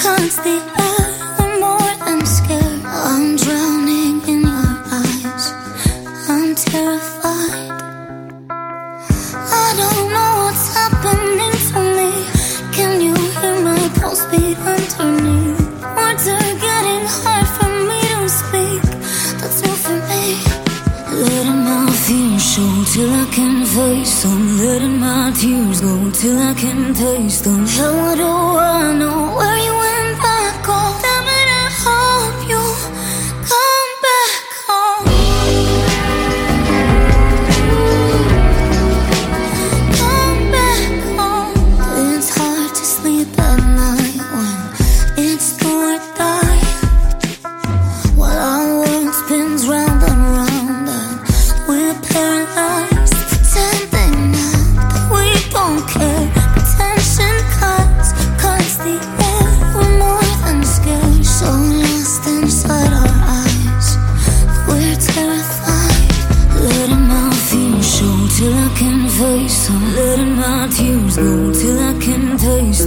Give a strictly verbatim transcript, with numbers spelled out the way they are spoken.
cuts the air. We're more than scared. I'm drowning in your eyes. I'm terrified. I don't know what's happening to me. Can you hear my pulse beat underneath? Words are getting hard for me to speak. That's new for me. Letting my fears show till I can face them. Letting my tears go till I can taste them. How do I know where you went back home? Damn it, I hope you come back home. Come back home. It's hard to sleep at night when it's do or die. While our world spins round and round and we're paralyzed, pretending now that we don't care. Attention cuts, cuts the air. We're more than scared, so lost inside our eyes. We're terrified. Letting my fears show till I can face them. Letting my tears go till I can taste